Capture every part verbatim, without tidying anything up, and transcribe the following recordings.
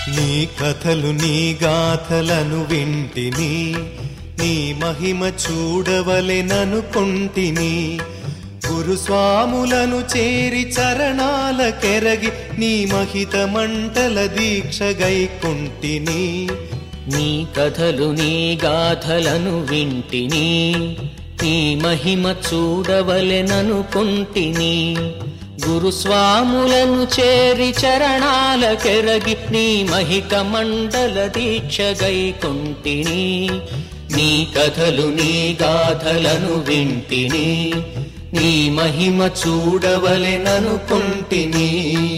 నీ కథలు నీ గాథలను వింటిని, నీ మహిమ చూడవలెననుకొంటిని. గురుస్వాములను చేరి చరణాల కెరగి నీ మహిత మంటల దీక్ష గైకొంటిని. నీ కథలు నీ గాథలను వింటిని, నీ మహిమ చూడవలెననుకొంటిని. గురుస్వాములను చేరి చరణాల కెరగి నీ మహిత మండల దీక్ష గైకొంటిని. నీ కథలు నీ గాథలను వింటిని, నీ మహిమ చూడవలెననుకొంటిని.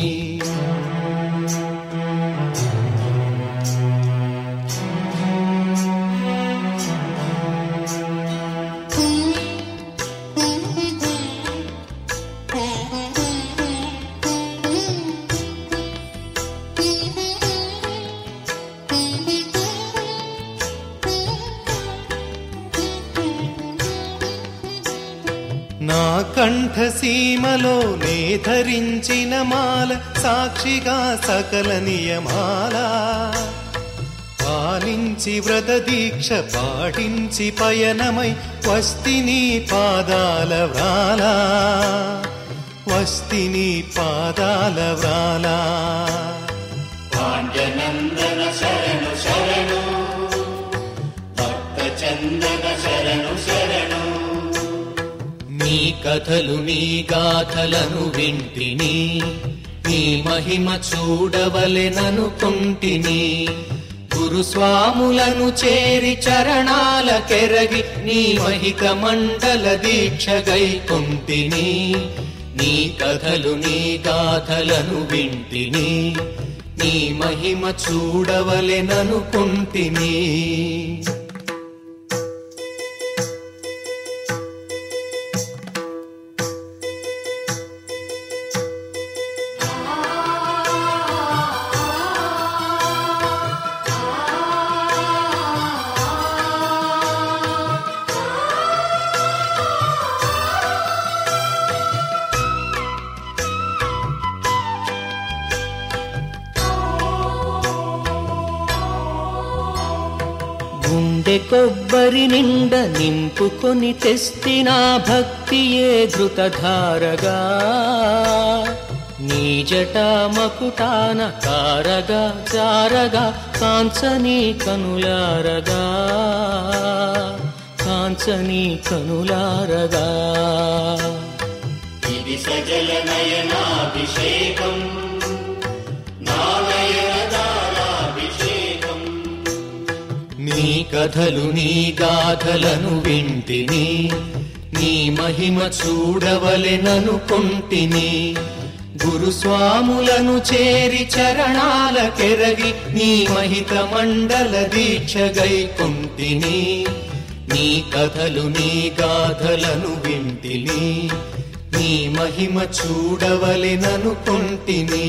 నా కంఠసీమలో నే ధరించిన మాల సాక్షిగా సకల నియమాల పాలించి వ్రత దీక్ష పాటించి పయనమై వస్తిని పాదాల వ్రాల, వస్తిని పాదాల వ్రాల. పాండ్యనందన శరణు శరణు, భక్త చందన శరణు శరణు. నీ కథలు నీ గాథలను వింటిని, నీ మహిమ చూడవలెననుకొంటిని. గురుస్వాములను చేరి చరణాల కెరగి నీ మహిత మండల దీక్ష గైకొంటిని. నీ కథలు నీ గాథలను వింటిని, నీ మహిమ చూడవలెననుకొంటిని. గుండె కొబ్బరి నిండ నింపుకొని తెస్తినా భక్తియే ధృతధారగా. నీ జటా మకుటాన కారగా జారగా కాంచనీ కనులారగా, కాంచనీ కనులారగా. ఇది సజల నయనాభిషేకం, నా నయనదారాభిషేకం. నీ కథలు నీ గాథలను వింటిని, నీ మహిమ చూడవలెననుకొంటిని. గురుస్వాములను చేరి చరణాల కెరగి నీ మహిత మండల దీక్ష గైకొంటిని. నీ కథలు నీ గాథలను వింటిని, నీ మహిమ చూడవలెననుకొంటిని.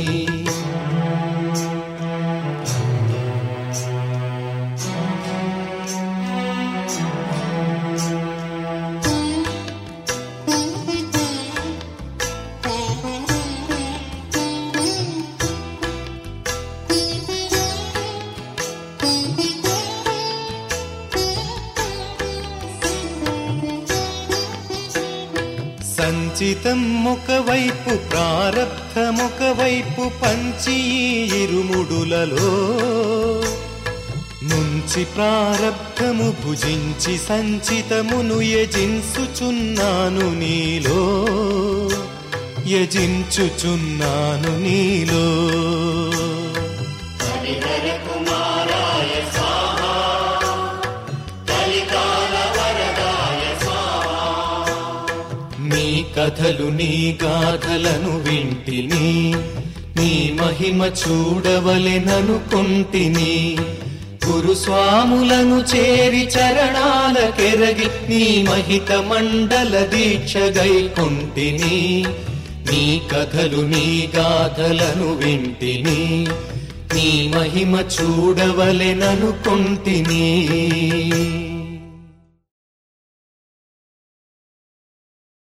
సంచితం ఒకవైపు ప్రారబ్ధమొకవైపు పంచి ఇరుముడులలో నుంచి ప్రారబ్ధము భుజించి సంచితమును యజించుచున్నాను నీలో, యజించుచున్నాను నీలో. హరిహర కుమారాయ స్వాహా, కలికాల వరదాయ స్వాహా. నీ కథలు నీ గాథలను వింటిని, నీ మహిమ చూడవలెననుకొంటిని. గురుస్వాములను చేరి చరణాల కెరగి నీ మహిత మండల దీక్ష గైకొంటిని. నీ కథలు నీ గాథలను వింటిని, నీ మహిమ చూడవలెననుకొంటిని.